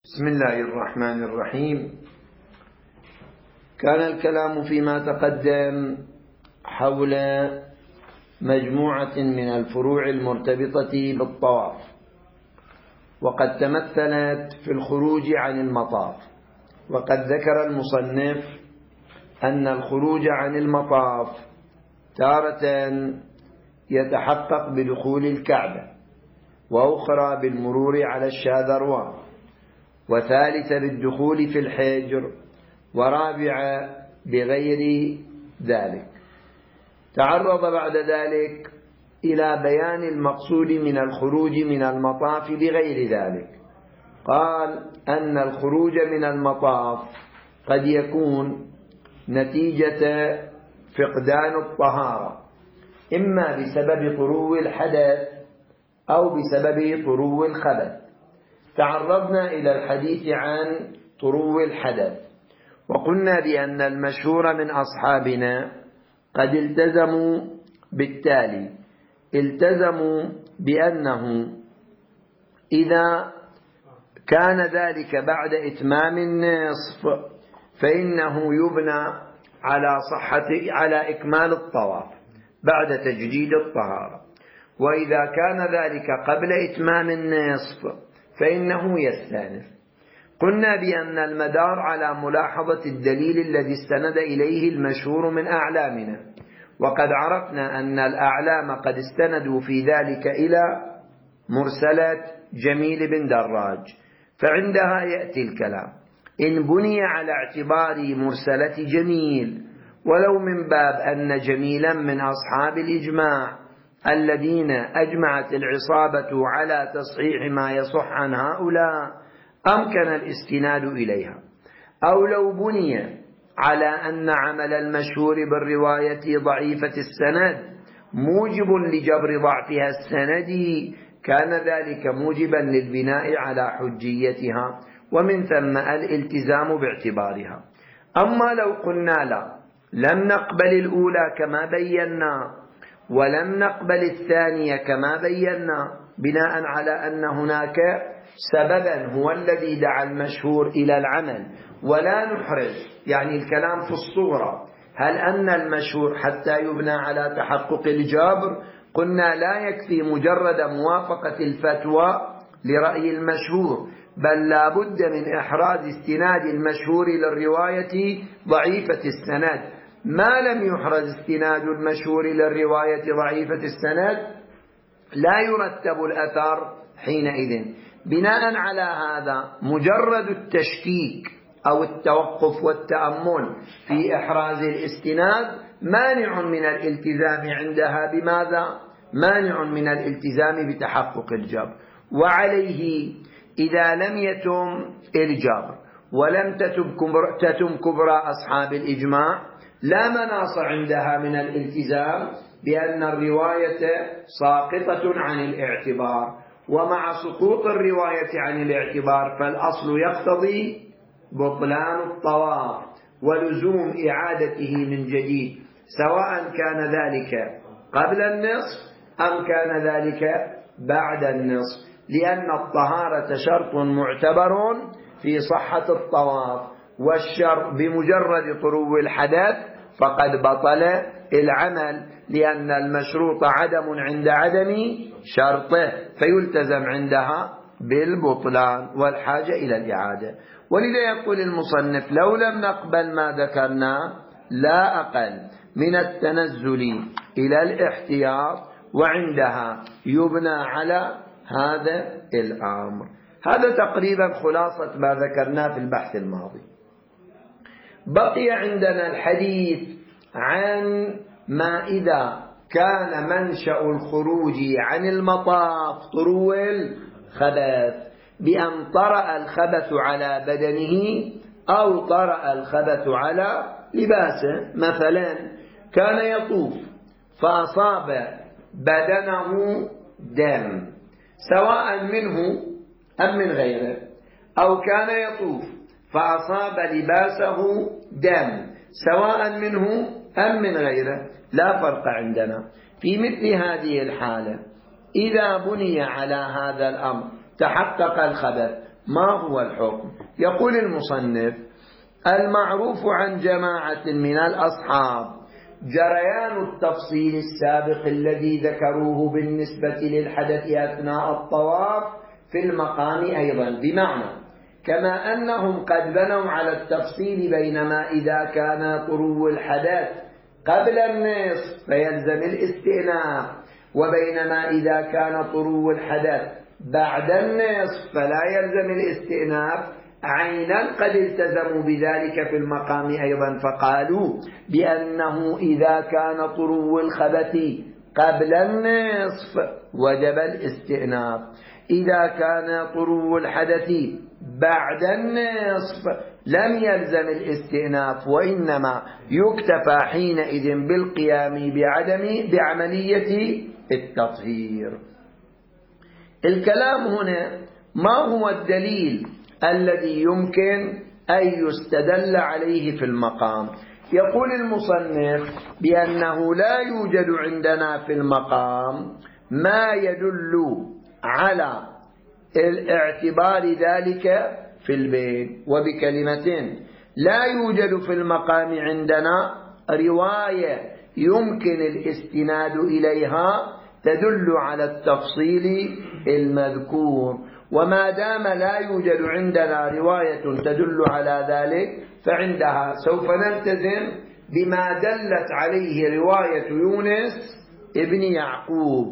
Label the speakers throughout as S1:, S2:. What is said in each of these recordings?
S1: بسم الله الرحمن الرحيم. كان الكلام فيما تقدم حول مجموعة من الفروع المرتبطة بالطواف، وقد تمثلت في الخروج عن المطاف. وقد ذكر المصنف أن الخروج عن المطاف تارة يتحقق بدخول الكعبة، وأخرى بالمرور على الشاذروان، وثالثة بالدخول في الحجر، ورابعة بغير ذلك. تعرض بعد ذلك إلى بيان المقصود من الخروج من المطاف بغير ذلك. قال أن الخروج من المطاف قد يكون نتيجة فقدان الطهارة، إما بسبب طرو الحدث أو بسبب طرو الخبث. تعرضنا إلى الحديث عن طرو الحدث، وقلنا بأن المشهور من أصحابنا قد التزموا بالتالي: التزموا بأنه إذا كان ذلك بعد إتمام النصف فإنه يبنى على إكمال الطواف بعد تجديد الطهارة، وإذا كان ذلك قبل إتمام النصف فإنه يستأنف. قلنا بأن المدار على ملاحظة الدليل الذي استند إليه المشهور من أعلامنا، وقد عرفنا أن الأعلام قد استندوا في ذلك إلى مرسلة جميل بن دراج، فعندها يأتي الكلام: إن بني على اعتبار مرسلة جميل، ولو من باب أن جميلا من أصحاب الإجماع الذين أجمعت العصابة على تصحيح ما يصح عن هؤلاء، أمكن الاستناد إليها. أو لو بني على أن عمل المشهور بالرواية ضعيفة السند موجب لجبر ضعفها السندي، كان ذلك موجبا للبناء على حجيتها، ومن ثم الالتزام باعتبارها. أما لو قلنا لا، لم نقبل الأولى كما بينا، ولم نقبل الثانية كما بينا، بناء على أن هناك سببا هو الذي دعا المشهور إلى العمل، ولا نحرج، يعني الكلام في الصورة، هل أن المشهور حتى يبنى على تحقق الجبر؟ قلنا لا يكفي مجرد موافقة الفتوى لرأي المشهور، بل لا بد من إحراز استناد المشهور للرواية ضعيفة السند. ما لم يحرز استناد المشهور للرواية ضعيفة السند لا يرتب الأثر حينئذ. بناء على هذا مجرد التشكيك أو التوقف والتأمل في إحراز الاستناد مانع من الالتزام عندها. بماذا؟ مانع من الالتزام بتحقق الجبر. وعليه إذا لم يتم الجبر ولم تتم كبرى أصحاب الإجماع، لا مناص عندها من الالتزام بأن الرواية ساقطة عن الاعتبار. ومع سقوط الرواية عن الاعتبار فالأصل يقتضي بطلان الطواف ولزوم إعادته من جديد، سواء كان ذلك قبل النصف أم كان ذلك بعد النصف، لأن الطهارة شرط معتبر في صحة الطواف، والشرط بمجرد طرو الحدث فقد بطل العمل، لأن المشروط عدم عند عدم شرطه، فيلتزم عندها بالبطلان والحاجة إلى الإعادة. ولذا يقول المصنف: لو لم نقبل ما ذكرنا لا أقل من التنزل إلى الاحتياط، وعندها يبنى على هذا الأمر. هذا تقريبا خلاصة ما ذكرناه في البحث الماضي. بقي عندنا الحديث عن ما إذا كان منشأ الخروج عن المطاف طرو الخبث، بأن طرأ الخبث على بدنه أو طرأ الخبث على لباسه. مثلا كان يطوف فأصاب بدنه دم، سواء منه أم من غيره، أو كان يطوف فأصاب لباسه دم، سواء منه أم من غيره، لا فرق عندنا. في مثل هذه الحالة إذا بني على هذا الأمر تحقق الخبث ما هو الحكم؟ يقول المصنف: المعروف عن جماعة من الأصحاب جريان التفصيل السابق الذي ذكروه بالنسبة للحدث أثناء الطواف في المقام أيضا، بمعنى كما أنهم قد بنوا على التفصيل بينما إذا كان طرو الحدث قبل النصف فيلزم الاستئناف، وبينما إذا كان طرو الحدث بعد النصف فلا يلزم الاستئناف، عينا قد التزموا بذلك في المقام أيضا، فقالوا بأنه إذا كان طرو الخبث قبل النصف وجب الاستئناف، إذا كان طرو الحدث بعد النصف لم يلزم الاستئناف، وإنما يكتفى حينئذ بالقيام بعملية التطهير. الكلام هنا: ما هو الدليل الذي يمكن أن يستدل عليه في المقام؟ يقول المصنف بأنه لا يوجد عندنا في المقام ما يدل على الاعتبار ذلك في البيت، وبكلمتين لا يوجد في المقام عندنا رواية يمكن الاستناد إليها تدل على التفصيل المذكور، وما دام لا يوجد عندنا رواية تدل على ذلك فعندها سوف نلتزم بما دلت عليه رواية يونس ابن يعقوب.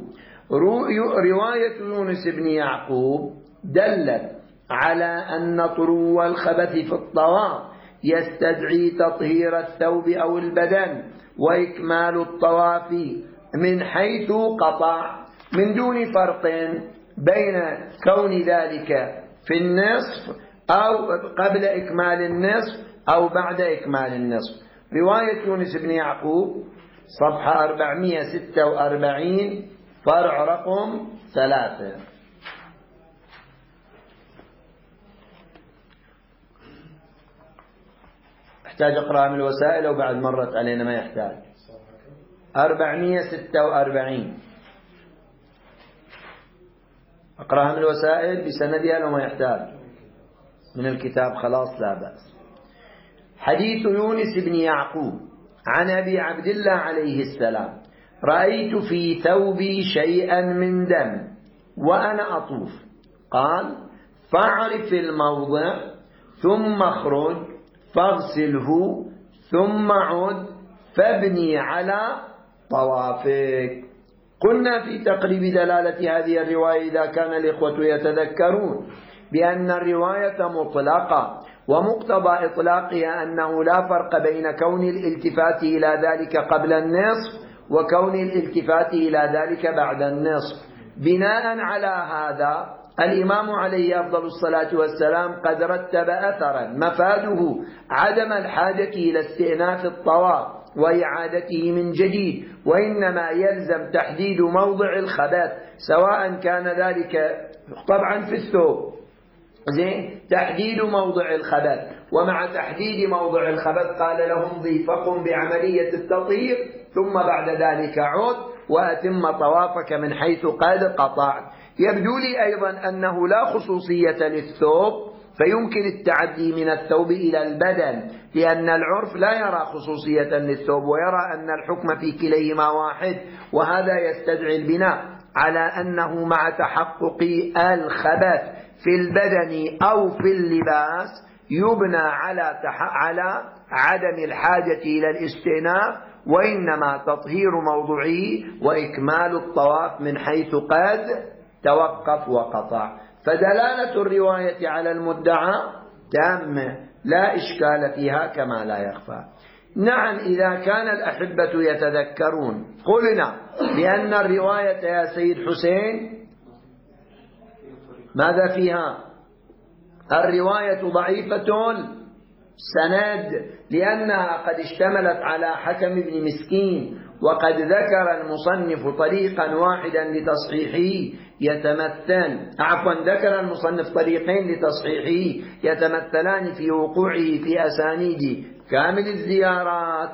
S1: رواية يونس ابن يعقوب دلت على أن طرو الخبث في الطواف يستدعي تطهير الثوب أو البدن وإكمال الطواف من حيث قطع، من دون فرق بين كون ذلك في النصف أو قبل إكمال النصف أو بعد إكمال النصف. رواية يونس بن يعقوب صفحة 446 فرع رقم 3. احتاج أقرأها من الوسائل أو بعد مرت علينا ما يحتاج؟ 446 أقرأها من الوسائل بسندها لو ما يحتاج من الكتاب خلاص لا بأس. حديث يونس بن يعقوب عن أبي عبد الله عليه السلام: رأيت في ثوبي شيئا من دم وأنا أطوف، قال: فاعرف الموضع ثم اخرج فاغسله ثم عد فابني على طوافك. قلنا في تقريب دلالة هذه الرواية إذا كان الإخوة يتذكرون بأن الرواية مطلقة، ومقتضى إطلاقها أنه لا فرق بين كون الالتفات إلى ذلك قبل النصف وكون الالتفات إلى ذلك بعد النصف. بناء على هذا الإمام عليه أفضل الصلاة والسلام قد رتب أثرا مفاده عدم الحاجة إلى استئناف الطواف وإعادته من جديد، وإنما يلزم تحديد موضع الخبث، سواء كان ذلك طبعا في الثوب تحديد موضع الخبث، ومع تحديد موضع الخبث قال لهم فقم بعملية التطهير ثم بعد ذلك عد وأتم طوافك من حيث قد قطعت. يبدو لي أيضا أنه لا خصوصية للثوب، فيمكن التعدي من الثوب إلى البدن، لأن العرف لا يرى خصوصية للثوب ويرى أن الحكم في كليهما واحد، وهذا يستدعي البناء على أنه مع تحقق الخبث في البدن أو في اللباس يبنى على عدم الحاجة إلى الاستئناف، وإنما تطهير موضعه وإكمال الطواف من حيث قد توقف وقطع. فدلالة الرواية على المدعى تامة لا إشكال فيها كما لا يخفى. نعم، إذا كان الأحبة يتذكرون قلنا بأن الرواية يا سيد حسين ماذا فيها؟ الرواية ضعيفة السند لأنها قد اشتملت على حكم بن مسكين، وقد ذكر المصنف طريقا واحدا لتصحيحه ذكر المصنف طريقين لتصحيحه يتمثلان في وقوعه في أسانيد كامل الزيارات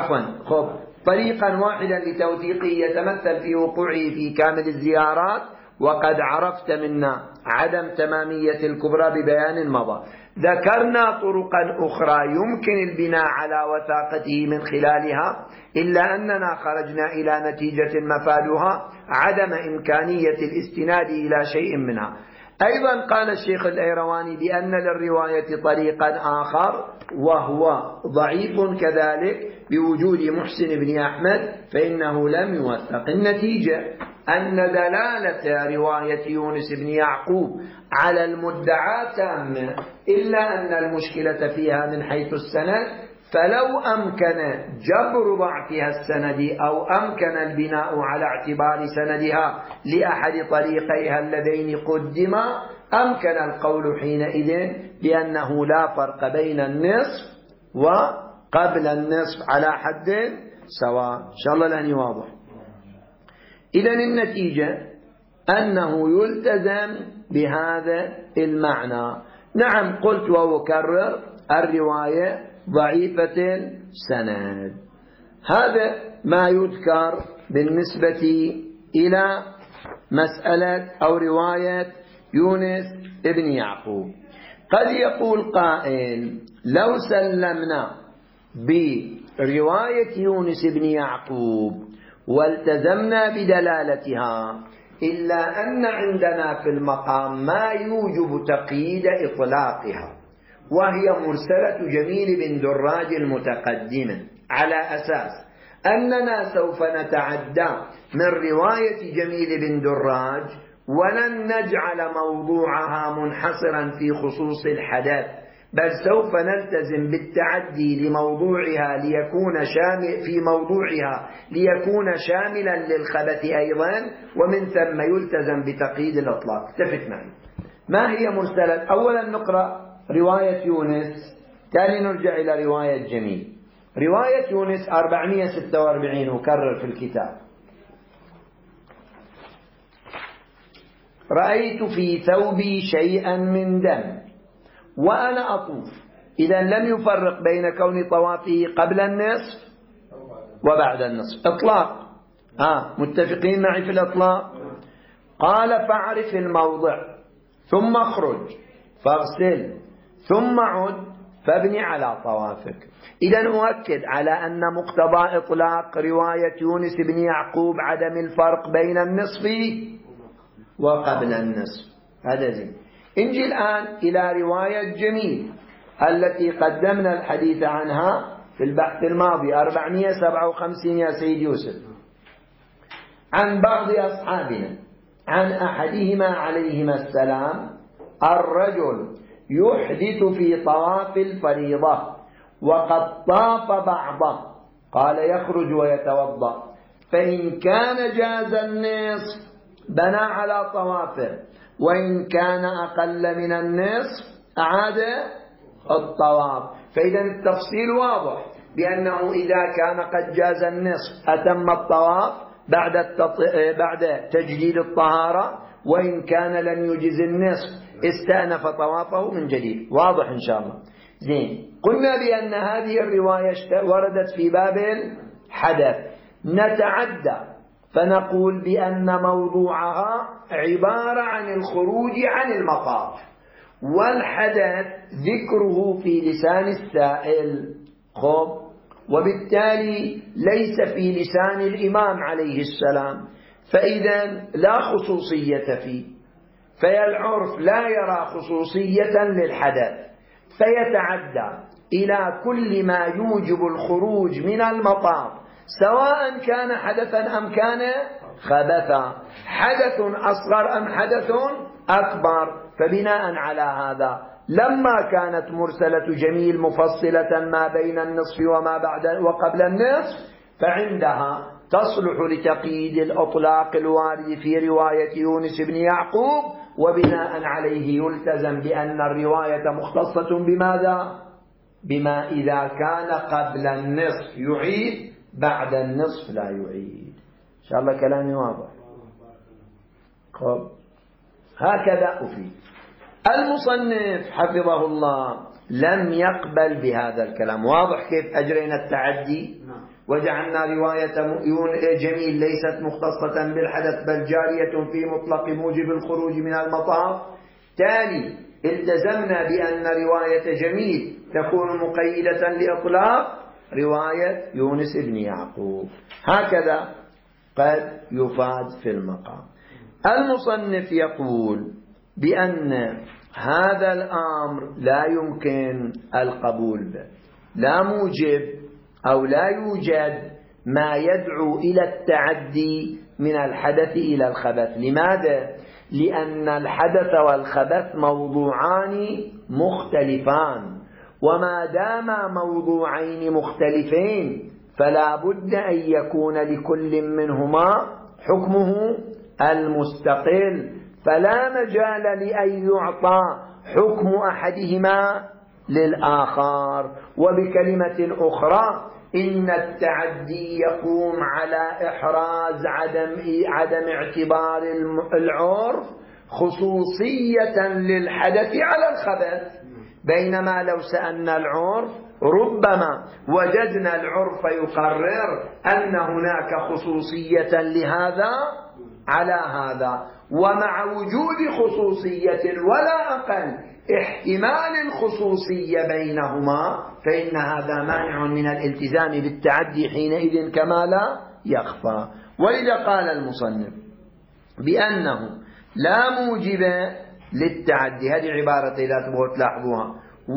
S1: طريقا واحدا لتوثيقه يتمثل في وقوعه في كامل الزيارات، وقد عرفت منا عدم تمامية الكبرى ببيان مضى. ذكرنا طرقا أخرى يمكن البناء على وثاقته من خلالها، إلا أننا خرجنا إلى نتيجة مفادها عدم إمكانية الاستناد إلى شيء منها. أيضا قال الشيخ الأيرواني بأن للرواية طريقا آخر وهو ضعيف كذلك بوجود محسن بن أحمد، فإنه لم يوثق. النتيجة أن دلالة رواية يونس بن يعقوب على المدعى تامة، إلا أن المشكلة فيها من حيث السند، فلو أمكن جبر ضعفها السندي أو أمكن البناء على اعتبار سندها لأحد طريقيها اللذين قدما، أمكن القول حينئذ بأنه لا فرق بين النصف وقبل النصف على حد سواء. إن شاء الله لأني واضح. إذن النتيجة أنه يلتزم بهذا المعنى. نعم قلت وأكرر الرواية ضعيفة السند. هذا ما يذكر بالنسبة إلى مسألة أو رواية يونس بن يعقوب. قد يقول قائل لو سلمنا برواية يونس بن يعقوب والتزمنا بدلالتها، إلا أن عندنا في المقام ما يوجب تقييد إطلاقها، وهي مرسلة جميل بن دراج المتقدمة، على أساس أننا سوف نتعدى من رواية جميل بن دراج ولن نجعل موضوعها منحصرا في خصوص الحدث، بل سوف نلتزم بالتعدي لموضوعها ليكون شاملا للخبث أيضا، ومن ثم يلتزم بتقييد الإطلاق. اتفق معي. ما هي مرسلة؟ أولا نقرأ رواية يونس، تالي نرجع إلى رواية جميل. رواية يونس 446 أكرر في الكتاب. رأيت في ثوبي شيئا من دم وأنا أطوف. إذا لم يفرق بين كون طوافه قبل النصف وبعد النصف. إطلاق. متفقين معي في الإطلاق؟ قال فاعرف الموضع ثم اخرج فاغسل ثم عد فابني على طوافك. إذا أؤكد على أن مقتضى إطلاق رواية يونس بن يعقوب عدم الفرق بين النصف وقبل النصف. هذا زين. انجي الآن إلى رواية جميل التي قدمنا الحديث عنها في البحث الماضي 457 يا سيد يوسف، عن بعض أصحابنا عن أحدهما عليهما السلام الرجل يحدث في طواف الفريضة وقد طاف بعضه، قال يخرج ويتوضأ، فإن كان جاز النصف بنى على طوافه، وإن كان أقل من النصف أعاد الطواف. فإذا التفصيل واضح بأنه إذا كان قد جاز النصف أتم الطواف بعد تجديد الطهارة، وإن كان لم يجز النصف استأنف طوافه من جديد. واضح إن شاء الله. زين. قلنا بأن هذه الرواية وردت في باب الحدث. نتعدى فنقول بأن موضوعها عبارة عن الخروج عن المطاف، والحدث ذكره في لسان السائل، وبالتالي ليس في لسان الإمام عليه السلام، فإذا لا خصوصية فيه، فالعرف لا يرى خصوصية للحدث، فيتعدى إلى كل ما يوجب الخروج من المطاف، سواء كان حدثا أم كان خبثا، حدث أصغر أم حدث أكبر. فبناء على هذا لما كانت مرسلة جميل مفصلة ما بين النصف وما بعد وقبل النصف، فعندها تصلح لتقييد الإطلاق الوارد في رواية يونس بن يعقوب، وبناء عليه يلتزم بأن الرواية مختصة بماذا؟ بما إذا كان قبل النصف يعيد، بعد النصف لا يعيد. إن شاء الله كلامي واضح. هكذا أفيد. المصنف حفظه الله لم يقبل بهذا الكلام. واضح كيف أجرينا التعدي؟ وجعلنا رواية جميل ليست مختصة بالحدث بل جارية في مطلق موجب الخروج من المطاف. تالي التزمنا بأن رواية جميل تكون مقيدة لإطلاق رواية يونس بن يعقوب. هكذا قد يفاد في المقام. المصنف يقول بأن هذا الأمر لا يمكن القبول به، لا موجب أو لا يوجد ما يدعو إلى التعدي من الحدث إلى الخبث. لماذا؟ لأن الحدث والخبث موضوعان مختلفان، وما دام موضوعين مختلفين فلا بد أن يكون لكل منهما حكمه المستقل، فلا مجال لأن يعطى حكم أحدهما للآخر. وبكلمة أخرى إن التعدي يقوم على إحراز عدم اعتبار العرف خصوصية للحدث على الخبث، بينما لو سألنا العرف ربما وجدنا العرف يقرر أن هناك خصوصية لهذا على هذا، ومع وجود خصوصية ولا أقل احتمال الخصوصية بينهما فإن هذا مانع من الالتزام بالتعدي حينئذ كما لا يخفى. وإذا قال المصنف بأنه لا موجب للتعدي، هذه عبارة إذا تبغوا تلاحظوها،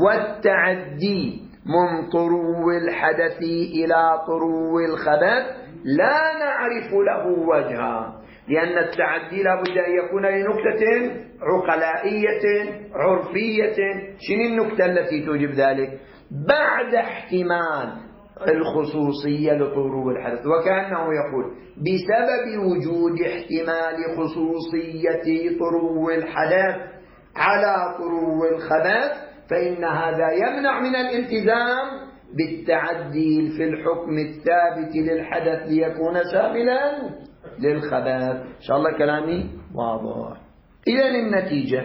S1: والتعدي من طرو الحدث إلى طرو الخبث لا نعرف له وجها، لأن التعدي لا بد أن يكون لنكتة عقلائية عرفية. شنو النكتة التي توجب ذلك؟ بعد احتمال الخصوصية لطرو الحدث، وكأنه يقول بسبب وجود احتمال خصوصية طرو الحدث على طرو الخبث فإن هذا يمنع من الالتزام بالتعدي في الحكم الثابت للحدث ليكون شاملا للخبث. إن شاء الله كلامي واضح. إذن النتيجة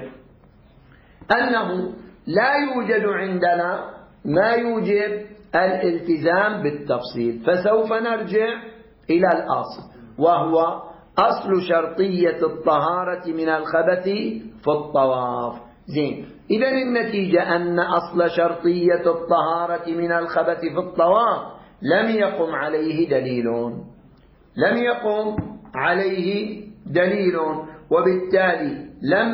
S1: أنه لا يوجد عندنا ما يوجب الالتزام بالتفصيل، فسوف نرجع إلى الأصل، وهو أصل شرطية الطهارة من الخبث في الطواف. زين، إذن النتيجة أن أصل شرطية الطهارة من الخبث في الطواف لم يقم عليه دليل، لم يقم عليه دليل، وبالتالي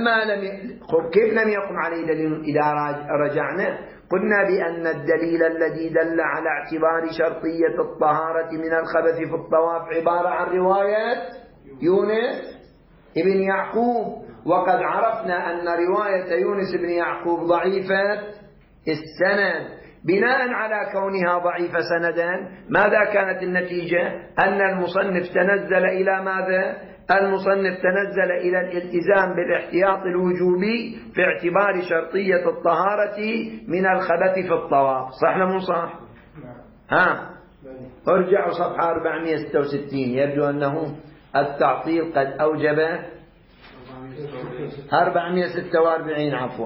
S1: كيف لم يقم عليه دليل؟ إذا رجعنا قلنا بأن الدليل الذي دل على اعتبار شرطية الطهارة من الخبث في الطواف عبارة عن رواية يونس بن يعقوب، وقد عرفنا أن رواية يونس بن يعقوب ضعيفة السند. بناء على كونها ضعيفة سندا ماذا كانت النتيجة؟ أن المصنف تنزل إلى ماذا؟ المصنف تنزل إلى الالتزام بالاحتياط الوجوبي في اعتبار شرطية الطهارة من الخبث في الطواف. صح ولا مو صح؟ ارجعوا صفحة 466. يبدو أنه التعطيل قد أوجب 446 عفوا.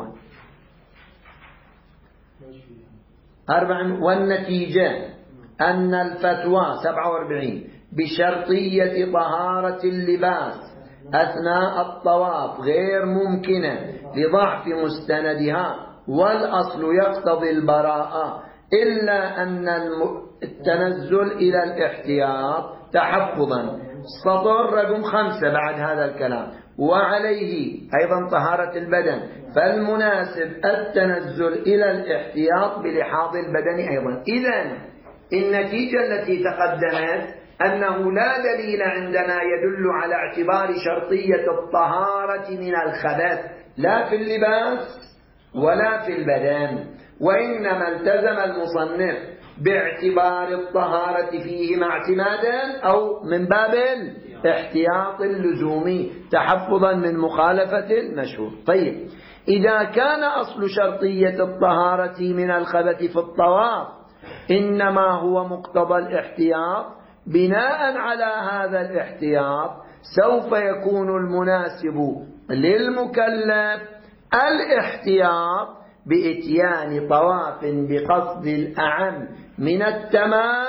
S1: والنتيجة أن الفتوى 47 بشرطية طهارة اللباس أثناء الطواف غير ممكنة لضعف مستندها، والأصل يقتضي البراءة إلا أن التنزل إلى الاحتياط تحفظا. سطر رقم 5 بعد هذا الكلام. وعليه أيضا طهارة البدن، فالمناسب التنزل إلى الاحتياط بلحاظ البدن أيضا. إذن النتيجة التي تقدمت أنه لا دليل عندنا يدل على اعتبار شرطية الطهارة من الخبث لا في اللباس ولا في البدن، وإنما التزم المصنف باعتبار الطهارة فيهما اعتمادا أو من باب الاحتياط اللزومي تحفظا من مخالفة المشهور. طيب، إذا كان أصل شرطية الطهارة من الخبث في الطواف إنما هو مقتضى الاحتياط، بناء على هذا الاحتياط سوف يكون المناسب للمكلف الاحتياط بإتيان طواف بقصد الأعم من التمام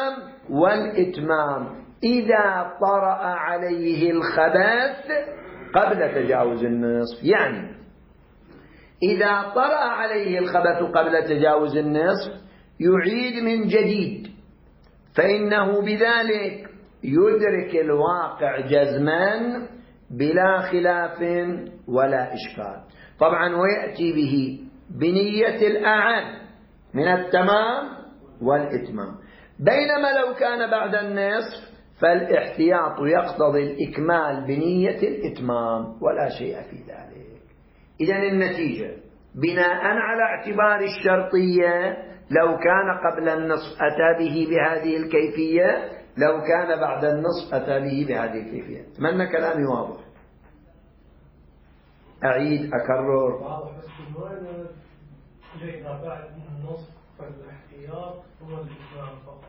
S1: والإتمام إذا طرأ عليه الخبث قبل تجاوز النصف. يعني إذا طرأ عليه الخبث قبل تجاوز النصف يعيد من جديد، فإنه بذلك يدرك الواقع جزما بلا خلاف ولا إشكال. طبعا ويأتي به بنية الأعم من التمام والإتمام. بينما لو كان بعد النصف فالاحتياط يقتضي الإكمال بنية الإتمام ولا شيء في ذلك. إذن النتيجة بناء على اعتبار الشرطية لو كان قبل النصف أتى به بهذه الكيفية، لو كان بعد النصف أتى به بهذه الكيفية. أتمنى كلامي واضح. أعيد أكرر.
S2: واضح، بس إذا بعد النصف فالاحتياط هو الإتمام فقط.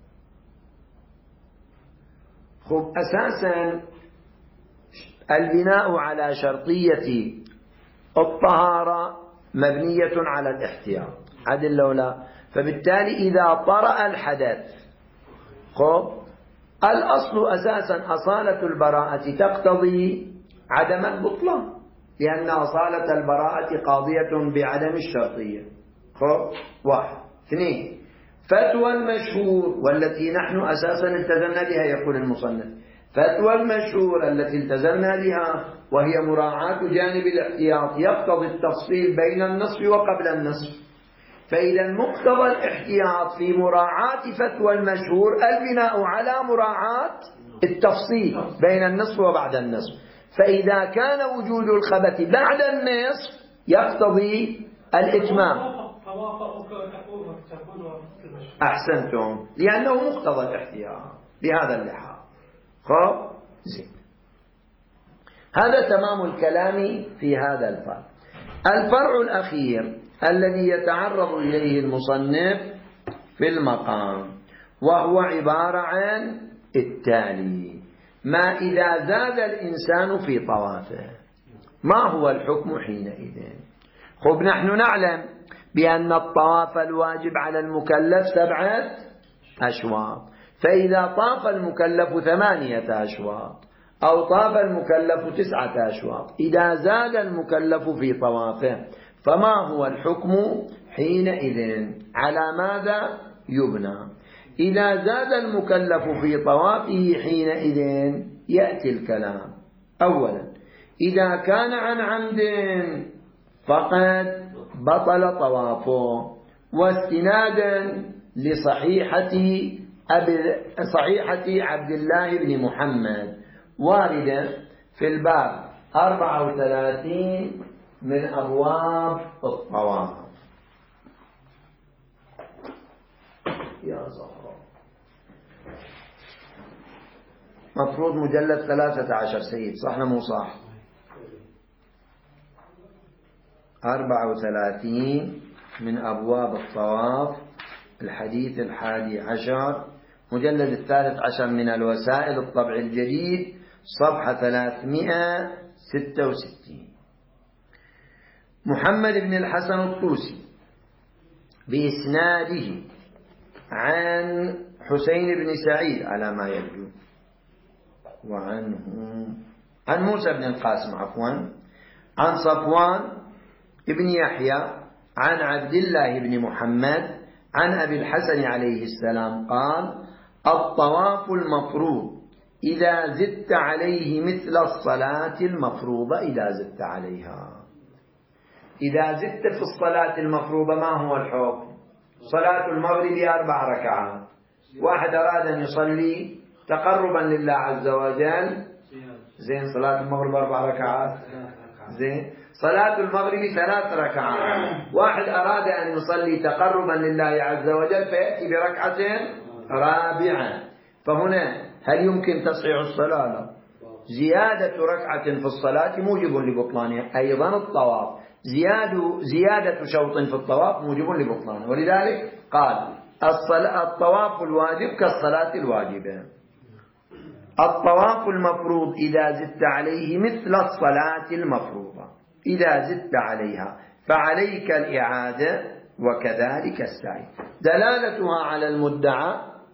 S1: خب أساسا البناء على شرطية الطهارة مبنية على الاحتياط عدل لو لا. فبالتالي إذا طرأ الحدث خب الأصل أساسا أصالة البراءة تقتضي عدم البطلان، لأن أصالة البراءة قاضية بعدم الشرطية. خب واحد. اثنين، فتوى المشهور والتي نحن أساسا التزمنا بها، يقول المصنف فتوى المشهور التي التزمنا بها وهي مراعاة جانب الاحتياط يقتضي التفصيل بين النصف وقبل النصف. فإذا مقتضى الاحتياط في مراعاة فتوى المشهور البناء على مراعاة التفصيل بين النصف وبعد النصف. فإذا كان وجود الخبث بعد النصف يقتضي الإتمام. أحسنتم، لأنه مقتضى الاحتياط بهذا اللحاظ. خب زين، هذا تمام الكلام في هذا الفرع. الفرع الأخير الذي يتعرض إليه المصنف في المقام وهو عبارة عن التالي: ما إذا زاد الإنسان في طوافه ما هو الحكم حينئذ؟ خب نحن نعلم بأن الطواف الواجب على المكلف 7 أشواط، فإذا طاف المكلف 8 أشواط أو طاف المكلف 9 أشواط، إذا زاد المكلف في طوافه فما هو الحكم حينئذ؟ على ماذا يبنى؟ إذا زاد المكلف في طوافه حينئذ يأتي الكلام. أولا، إذا كان عن عمد فقد بطل طوافه، واستنادا صحيحة عبد الله بن محمد واردة في الباب 34 من أبواب الطواف. يا زهراء، مفروض مجلد 13 سيد، صح مو صح؟ 34 من أبواب الطواف، الحديث 11، مجلد 13 من الوسائل، الطبع الجديد، صفحة 366. محمد بن الحسن الطوسي بإسناده عن حسين بن سعيد على ما يبدو، وعنه عن موسى بن القاسم عن صفوان ابن يحيى عن عبد الله بن محمد عن أبي الحسن عليه السلام قال: الطواف المفروض إذا زدت عليه مثل الصلاة المفروضة إذا زدت عليها. إذا زدت في الصلاة المفروضة ما هو الحكم؟ صلاة المغرب 4 ركعات، واحد أراد أن يصلي تقربا لله عز وجل، زين، صلاة المغرب 4 ركعات، زين، صلاة المغرب 3 ركعات، واحد أراد أن يصلي تقربا لله عز وجل فيأتي بركعة رابعة، فهنا هل يمكن تصحيح الصلاة؟ لا. زيادة ركعة في الصلاة موجب لبطلانها. أيضا الطواف زيادة شوط في الطواف موجب لبطلانه، ولذلك قال الطواف الواجب كالصلاة الواجبة. الطواف المفروض إذا زدت عليه مثل الصلاة المفروضة إذا زدت عليها فعليك الإعادة وكذلك السعي. دلالتها على المدعى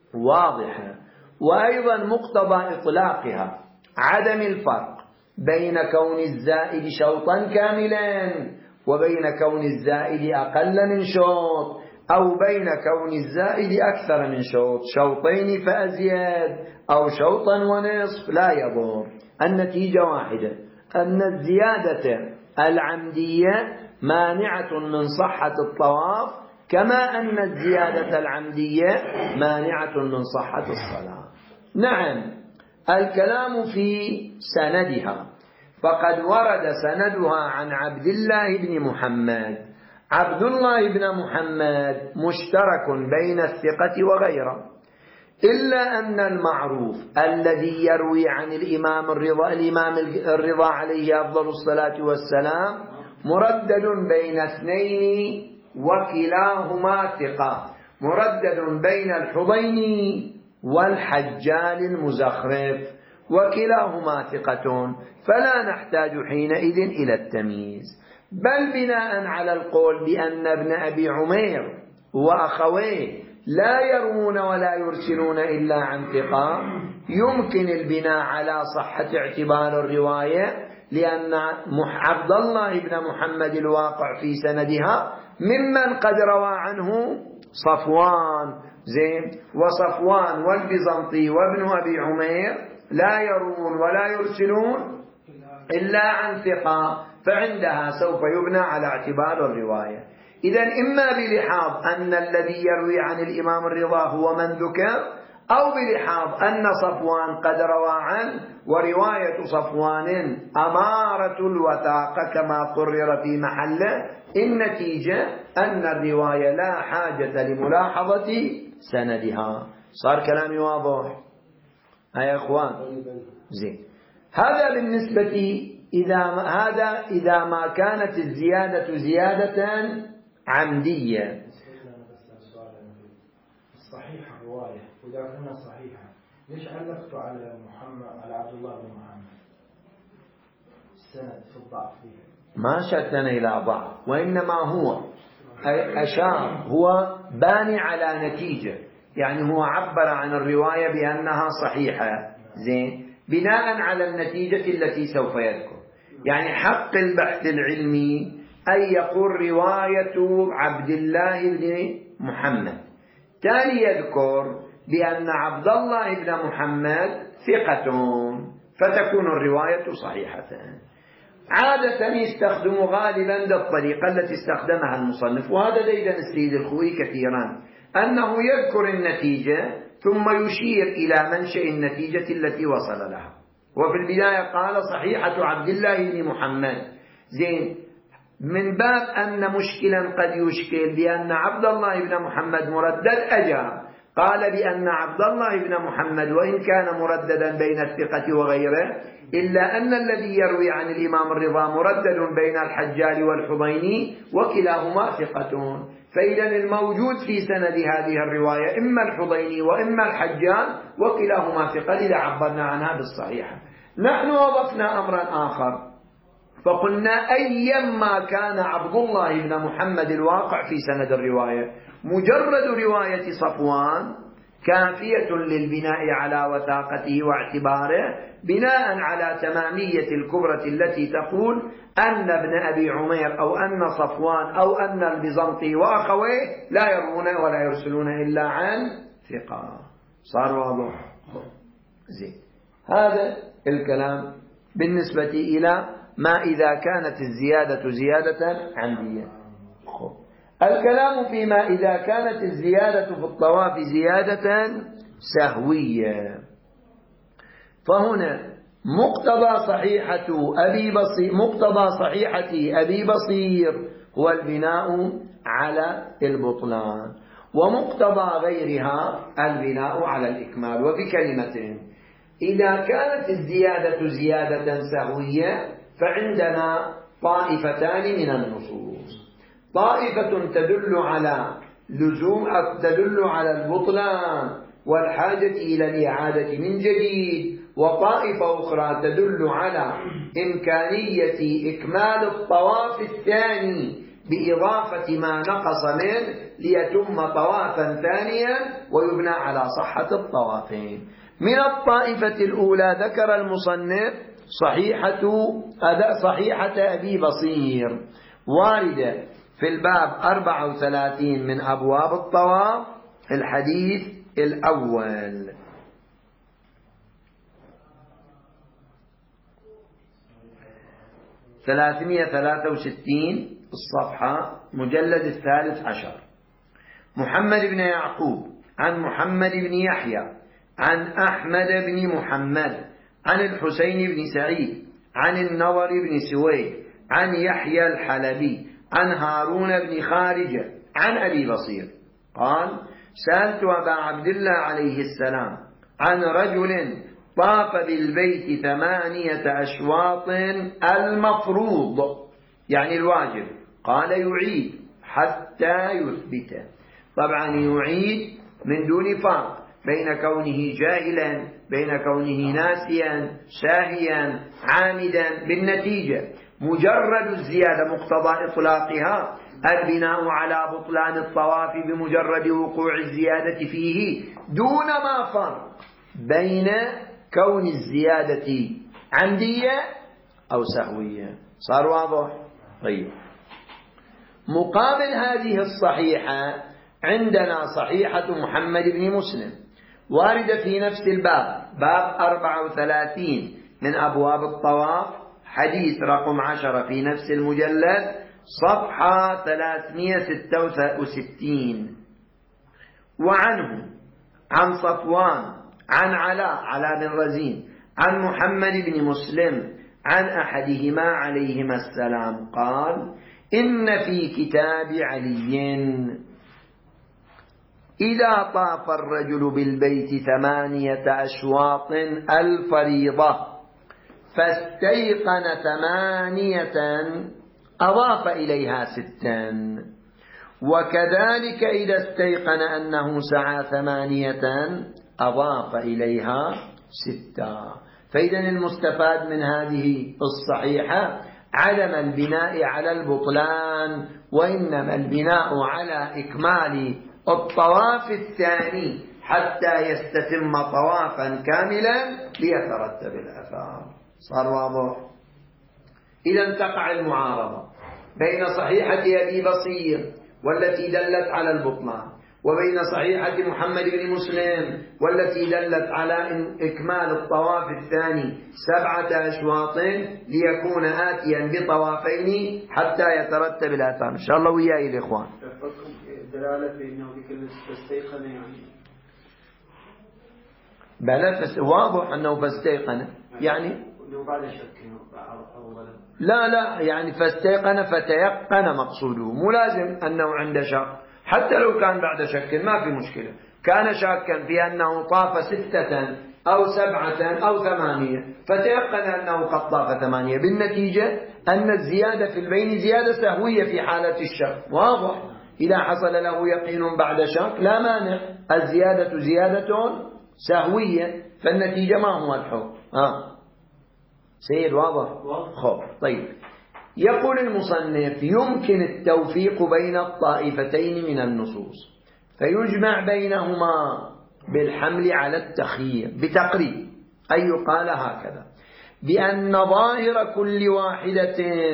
S1: واضحة. وأيضا مقتضى إطلاقها عدم الفرق بين كون الزائد شوطا كاملا وبين كون الزائد أقل من شوط، أو بين كون الزائد أكثر من شوط، شوطين فأزيد أو شوطا ونصف لا يضر. النتيجة واحدة، أن الزيادة العمدية مانعة من صحة الطواف، كما أن الزيادة العمدية مانعة من صحة الصلاة. نعم، الكلام في سندها، فقد ورد سندها عن عبد الله بن محمد. عبد الله بن محمد مشترك بين الثقة وغيره، إلا أن المعروف الذي يروي عن الإمام الرضا عليه أفضل الصلاة والسلام مردد بين اثنين وكلاهما ثقة، مردد بين الحضيني والحجال المزخرف، وكلاهما ثقة، فلا نحتاج حينئذ إلى التمييز. بل بناء على القول بأن ابن أبي عمير وأخويه لا يروون ولا يرسلون إلا عن ثقة، يمكن البناء على صحة اعتبار الرواية، لأن عبد الله بن محمد الواقع في سندها ممن قد روى عنه صفوان، زين، وصفوان والبيزنطي وابن أبي عمير لا يروون ولا يرسلون إلا عن ثقة، فعندها سوف يبنى على اعتبار الرواية. إذن إما بلحاظ أن الذي يروي عن الإمام الرضا هو من ذكر، أو بلحاظ أن صفوان قد روى عنه، ورواية صفوان أمارة الوثاقة كما قرر في محله. النتيجة أن الرواية لا حاجة لملاحظة سندها. صار كلامي واضح يا إخوان؟ زين. هذا بالنسبة إذا ما كانت الزيادة زيادة عمدية.
S2: صحيحة الرواية، وإذا كنا صحيحة ليش علقت على عبد الله بن محمد السند في الضعف فيه؟
S1: ما شتنا إلى ضعف، وإنما هو أشار، هو باني على نتيجة، يعني هو عبر عن الرواية بأنها صحيحة، زين، بناء على النتيجة التي سوف يذكر. يعني حق البحث العلمي أن يقول رواية عبد الله بن محمد، تالي يذكر بأن عبد الله بن محمد ثقة، فتكون الرواية صحيحة. عادة يستخدم غالبا الطريقة التي استخدمها المصنف، وهذا ديدا السيد الخوي كثيرا، أنه يذكر النتيجة ثم يشير إلى منشأ النتيجة التي وصل لها. وفي البداية قال صحيحة عبد الله بن محمد، زين، من باب أن مشكلا قد يشكل بأن عبد الله بن محمد مردد، أجاب قال بأن عبد الله بن محمد وإن كان مرددا بين الثقة وغيره، إلا أن الذي يروي عن الإمام الرضا مردد بين الحجال والحضيني وكلاهما ثقة. فإذا الموجود في سند هذه الرواية إما الحضيني وإما الحجال وكلاهما ثقة، إذا عبرنا عنها بالصحيحة. نحن وضفنا أمرا آخر، فقلنا أيما كان عبد الله بن محمد الواقع في سند الرواية، مجرد رواية صفوان كافية للبناء على وثاقته واعتباره، بناء على تمامية الكبرى التي تقول أن ابن أبي عمير أو أن صفوان أو أن البيزنطي وأخويه لا يروون ولا يرسلون إلا عن ثقة. صار واضح؟ زين. هذا الكلام بالنسبة إلى ما إذا كانت الزيادة زيادة عمدية. الكلام فيما إذا كانت الزيادة في الطواف زيادة سهوية، فهنا مقتضى صحيحة أبي بصير هو البناء على البطلان، ومقتضى غيرها البناء على الإكمال. وبكلمة، إذا كانت الزيادة زيادة سهوية فعندنا طائفتان من النصوص، طائفة تدل على تدل على البطلان والحاجة إلى الإعادة من جديد، وطائفة أخرى تدل على إمكانية إكمال الطواف الثاني بإضافة ما نقص منه ليتم طوافا ثانيا ويبنى على صحة الطوافين. من الطائفة الأولى ذكر المصنف صحيحة أبي بصير واردة في الباب 34 من أبواب الطواف، الحديث الأول. 363 الصفحة، مجلد 13. محمد بن يعقوب عن محمد بن يحيى عن أحمد بن محمد عن الحسين بن سعيد عن النضر بن سويد عن يحيى الحلبي عن هارون بن خارجة عن أبي بصير قال: سألت أبا عبد الله عليه السلام عن رجل طاف بالبيت 8 أشواط المفروض يعني الواجب، قال: يعيد حتى يثبته. طبعا يعيد من دون فرق بين كونه جاهلا، بين كونه ناسيا، ساهيا، عامدا. بالنتيجة مجرد الزيادة مقتضى إطلاقها البناء على بطلان الطواف بمجرد وقوع الزيادة فيه، دون ما فرق بين كون الزيادة عمدية أو سهوية. صار واضح؟ طيب، مقابل هذه الصحيحة عندنا صحيحة محمد بن مسلم واردة في نفس الباب، باب 34 من أبواب الطواف، حديث رقم 10 في نفس المجلد، صفحة 366. وعنه عن صفوان عن علاء بن رزين عن محمد بن مسلم عن أحدهما عليهما السلام قال: إن في كتاب علي إذا طاف الرجل بالبيت 8 أشواط الفريضة فاستيقن 8 أضاف إليها 6، وكذلك إذا استيقن أنه سعى 8 أضاف إليها 6. فإذا المستفاد من هذه الصحيحة عدم البناء على البطلان، وإنما البناء على إكمال الطواف الثاني حتى يستتم طوافا كاملا ليترتب الأثار. صار واضح؟ إذا تقع المعارضة بين صحيحة أبي بصير والتي دلت على البطلان وبين صحيحة محمد بن مسلم والتي دلت على إكمال الطواف الثاني 7 أشواط ليكون آتيا بطوافين حتى يترتب الآثار. إن شاء الله وياي الإخوان.
S3: دلالة بأنه بكل فاستيقن يعني
S1: بلى واضح أنه فاستيقن يعني
S3: أنه بعد شك أو
S1: لا يعني فاستيقن فتيقن مقصوده، مو لازم أنه عند شك، حتى لو كان بعد شك ما في مشكلة. كان شاكا في أنه طاف 6 أو 7 أو 8 فتيقن أنه قد طاف 8، بالنتيجة أن الزيادة في البين زيادة سهوية في حالة الشك. واضح؟ إذا حصل له يقين بعد شك لا مانع، الزيادة زيادة سهوية، فالنتيجة ما هو الحكم. سيد واضح؟ خب طيب، يقول المصنف: يمكن التوفيق بين الطائفتين من النصوص فيجمع بينهما بالحمل على التخيير بتقريب، أي يقال هكذا: بأن ظاهر كل واحدة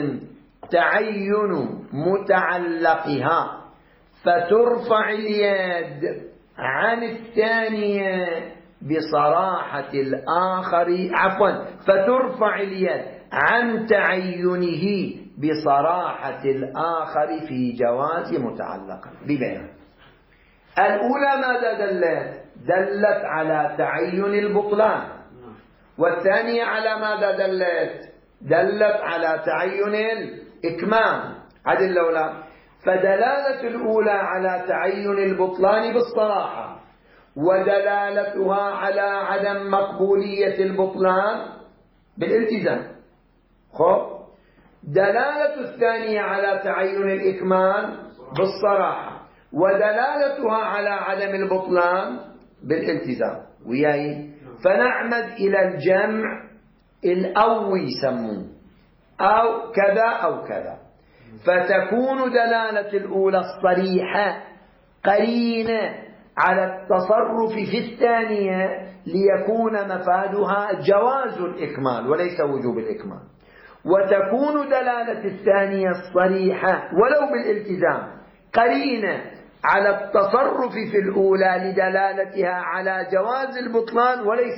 S1: تعين متعلقها فترفع اليد عن الثانية بصراحة الآخر، فترفع اليد عن تعينه بصراحة الآخر في جواز متعلقا. ببيان الأولى ماذا دلت على تعين البطلان، والثانية على ماذا دلت على تعين الإكمال. عدل الأولى، فدلالة الأولى على تعين البطلان بالصراحة، ودلالتها على عدم مقبولية البطلان بالالتزام. خب، دلالة الثانية على تعين الإكمال بالصراحة، ودلالتها على عدم البطلان بالالتزام. وياي، فنعمد إلى الجمع الأوي يسموه، أو كذا أو كذا. فتكون دلالة الأولى الصريحة قرينة على التصرف في الثانية ليكون مفادها جواز الإكمال وليس وجوب الإكمال، وتكون دلالة الثانية الصريحة ولو بالالتزام قرينة على التصرف في الأولى لدلالتها على جواز البطلان وليس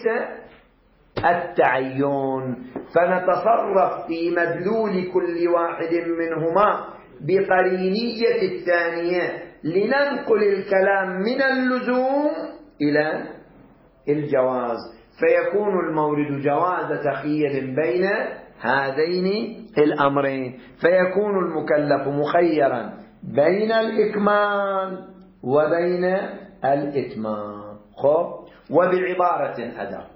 S1: التعين، فنتصرف في مدلول كل واحد منهما بقرينية الثانية لننقل الكلام من اللزوم إلى الجواز، فيكون المورد جواز تخيير بين هذين الأمرين، فيكون المكلف مخيرا بين الإكمال وبين الإتمام. وبعبارة أدق،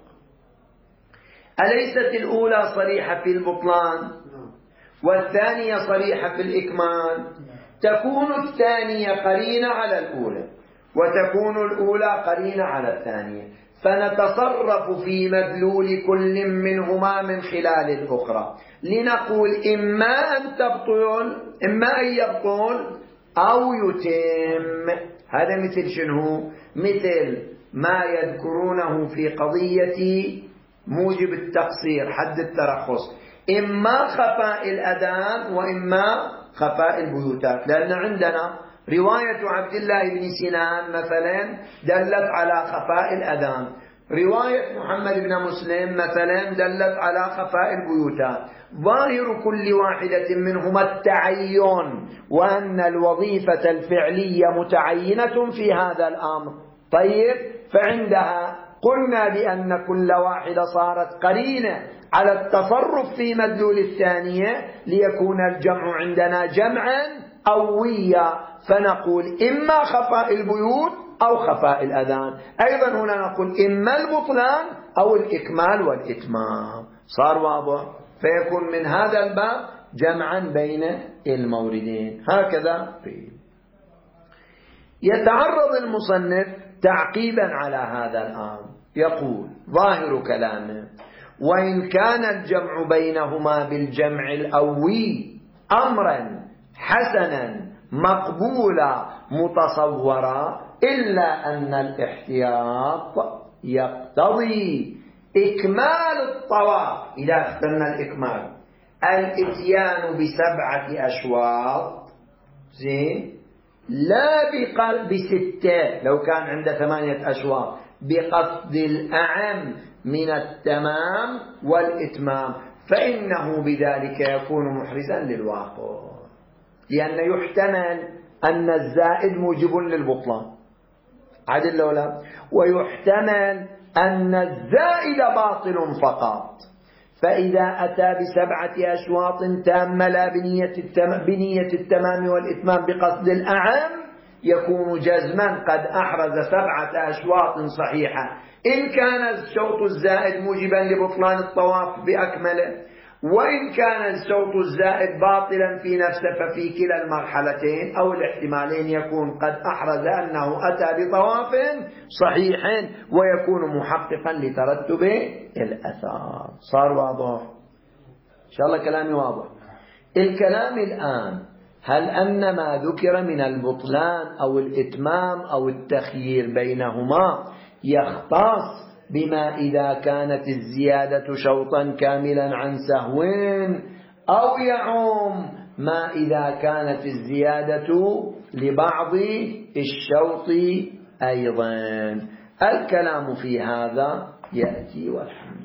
S1: أليست الأولى صريحة في البطلان والثانية صريحة في الإكمال؟ تكون الثانية قرينة على الأولى وتكون الأولى قرينة على الثانية، فنتصرف في مدلول كل منهما من خلال الأخرى لنقول إما أن تبطل إما أن يبطل أو يتم. هذا مثل شنو؟ مثل ما يذكرونه في قضية موجب التقصير حد الترخص، إما خفاء الأذان وإما خفاء البيوتات، لأن عندنا رواية عبد الله بن سنان مثلا دلت على خفاء الأذان، رواية محمد بن مسلم مثلا دلت على خفاء البيوتات، ظاهر كل واحدة منهما التعين وأن الوظيفة الفعلية متعينة في هذا الأمر. طيب، فعندها قلنا بأن كل واحدة صارت قرينة على التصرف في مدلول الثانية ليكون الجمع عندنا جمعا قويا، فنقول إما خفاء البيوت أو خفاء الأذان. أيضا هنا نقول إما البطلان أو الإكمال والإتمام. صار واضح؟ فيكون من هذا الباب جمعا بين الموردين. هكذا قيل. يتعرض المصنف تعقيبا على هذا الأمر، يقول ظاهر كلامه: وإن كان الجمع بينهما بالجمع الأوي أمرا حسنا مقبولا متصورا، إلا أن الاحتياط يقتضي إكمال الطواف إذا اخترنا الإكمال، الإتيان ب7 أشواط زين، لا ب6 لو كان عنده 8 أشواط، بقصد الأعم من التمام والإتمام، فإنه بذلك يكون محرزا للواقع، لأن يحتمل أن الزائد موجب للبطلان عدل لو لا، ويحتمل أن الزائد باطل فقط، فإذا أتى ب7 أشواط تامة لا بنية التمام والإتمام بقصد الأعم يكون جزما قد أحرز 7 أشواط صحيحة، إن كان الشوط الزائد موجبا لبطلان الطواف بأكمله، وإن كان الشوط الزائد باطلا في نفسه، ففي كلا المرحلتين أو الاحتمالين يكون قد أحرز أنه أتى بطواف صحيح ويكون محققا لترتب الأثار. صار واضح؟ إن شاء الله كلامي واضح. الكلام الآن، هل أن ما ذكر من البطلان أو الإتمام أو التخيير بينهما يختص بما إذا كانت الزيادة شوطا كاملا عن سهو، أو يعم ما إذا كانت الزيادة لبعض الشوط أيضا؟ الكلام في هذا يأتي والحمد.